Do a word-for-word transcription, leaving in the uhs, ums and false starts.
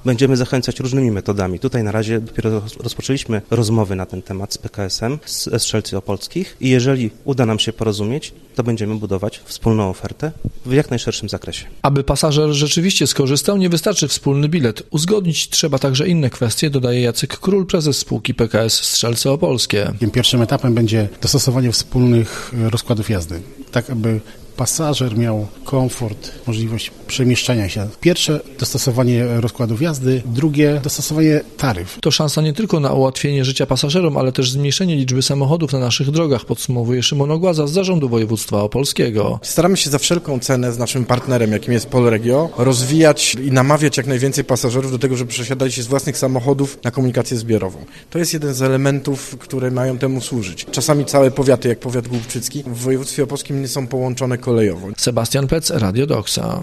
Będziemy zachęcać różnymi metodami. Tutaj na razie dopiero rozpoczęliśmy rozmowy na ten temat z P K S em, z Strzelcy Opolskich i jeżeli uda nam się porozumieć, to będziemy budować wspólną ofertę w jak najszerszym zakresie. Aby pasażer rzeczywiście skorzystał, nie wystarczy wspólny bilet. Uzgodnić trzeba także inne kwestie, dodaje Jacek Król, prezes spółki P K S Strzelcy Opolskie. Tym pierwszym etapem będzie dostosowanie wspólnych rozkładów jazdy, tak aby pasażer miał komfort, możliwość przemieszczania się. Pierwsze dostosowanie rozkładów jazdy, drugie dostosowanie taryf. To szansa nie tylko na ułatwienie życia pasażerom, ale też zmniejszenie liczby samochodów na naszych drogach, podsumowuje Szymon Ogłaza z Zarządu Województwa Opolskiego. Staramy się za wszelką cenę z naszym partnerem, jakim jest Polregio, rozwijać i namawiać jak najwięcej pasażerów do tego, żeby przesiadali się z własnych samochodów na komunikację zbiorową. To jest jeden z elementów, które mają temu służyć. Czasami całe powiaty, jak powiat głubczycki, w województwie opolskim nie są połączone kolejowo. Sebastian Pec, Radio Doksa.